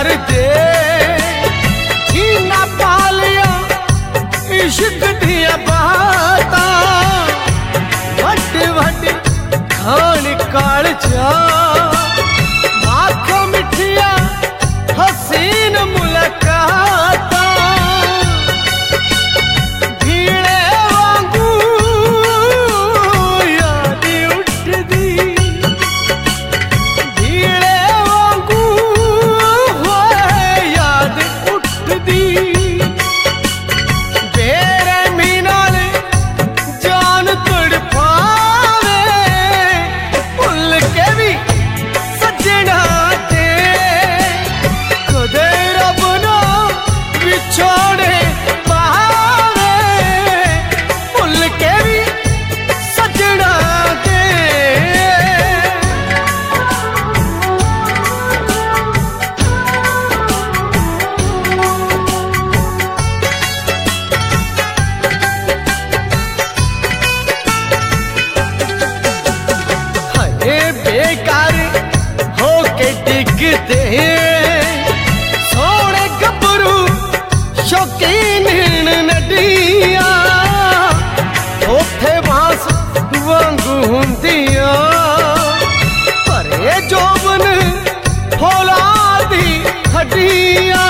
प्यार दे ना पालिया इश्क दिया बाता वट वट खान काल जा आँखों मिठिया हसीन मुलाकात भीड़े वांगू याद उठदी भीड़े वांगू होए याद उठदी बेरहमी नाल जान तड़पावे भुल के भी सजना दे कदे रब ना विछोड़े पावे भुल के भी सजना दे। हरे बेकार होके डिगते सोने गबरू शौकीन नडिया ओथे बांस वांगू हुंदिया परे जोबन फौलादी हड्डिया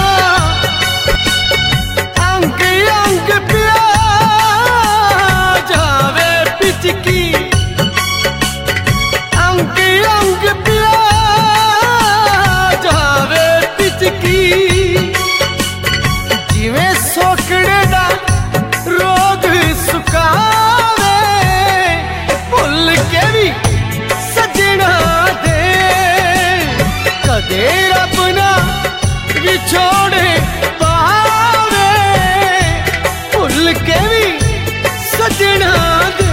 अंग अंग पिया जावे पिचकी अंग अंग पिया जावे पिचकी जिवें सोकड़े दा रोग सुकावे भुल के भी सजना दे कदे रब ना विछोड़े पावे भुल के भी सजना दे।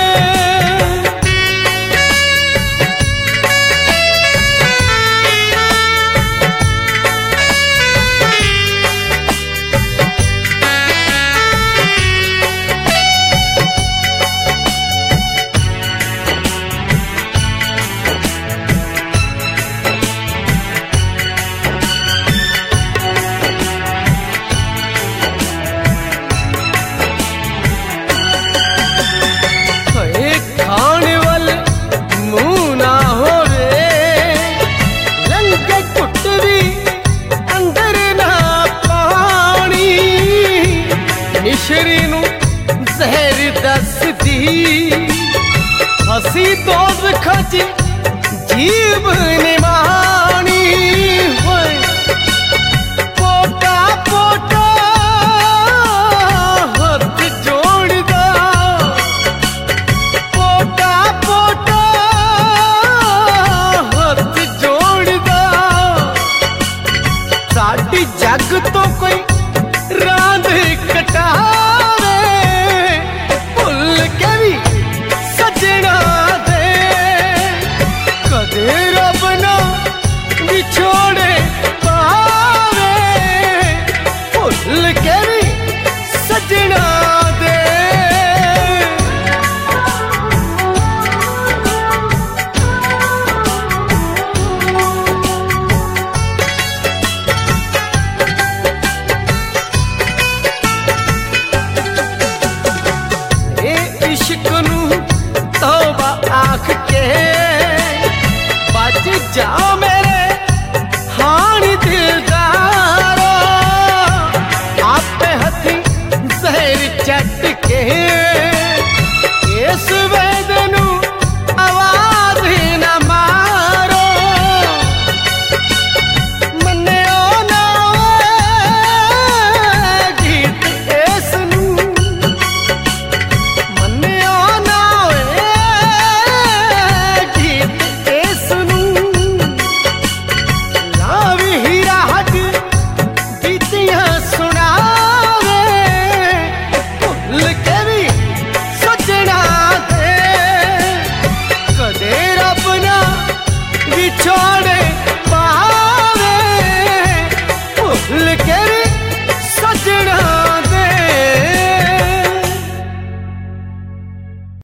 हए खाने वाले मुंह ना होवे लंके कुट भी अंदर ना पानी मिश्री नू जहर दसदी हसी दोज खची जीव निमानी होए पोटा पोटा हथ जोड़दा पोटा पोटा हथ जोड़दा साडी जग तो कोई रांद कटा